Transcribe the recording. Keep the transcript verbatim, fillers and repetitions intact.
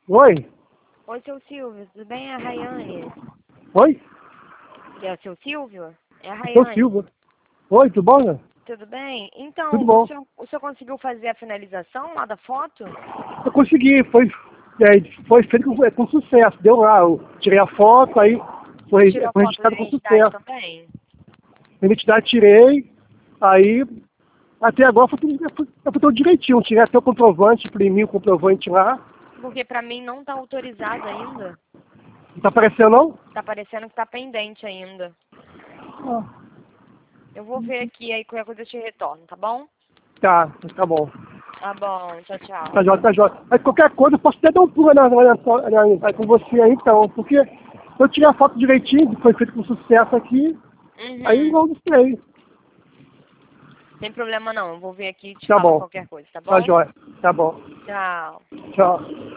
Oi? Oi, seu Silvio, tudo bem? É a Rayane. Oi? É o seu Silvio? É a Sou Rayane. Silva. Oi, tudo bom, né? Tudo bem? Tudo Então, o bom. senhor, o senhor conseguiu fazer a finalização lá da foto? Eu consegui, foi, é, foi feito com, com sucesso. Deu lá, eu tirei a foto, aí foi, Tirou foi foto da registrado com identidade sucesso. também? A identidade tirei, aí até agora foi tudo, foi, foi tudo direitinho. Tirei até o comprovante, imprimi o comprovante lá. Porque pra mim não tá autorizado ainda. Não tá aparecendo não? Tá parecendo que tá pendente ainda. Ah, Eu vou ver aqui, aí qualquer coisa eu te retorno, tá bom? tá, tá bom. Tá bom, tchau, tchau. Tá jóia, tá jóia. Aí qualquer coisa eu posso até dar um pulo na, na, na, na, na, com você aí então, porque eu tirei a foto direitinho, foi feito com sucesso aqui, aí Uhum. eu gostei. Sem problema não, eu vou ver aqui e te Tá falo bom. qualquer coisa, tá Tá bom? jóia. Tá bom. Tchau. Tchau.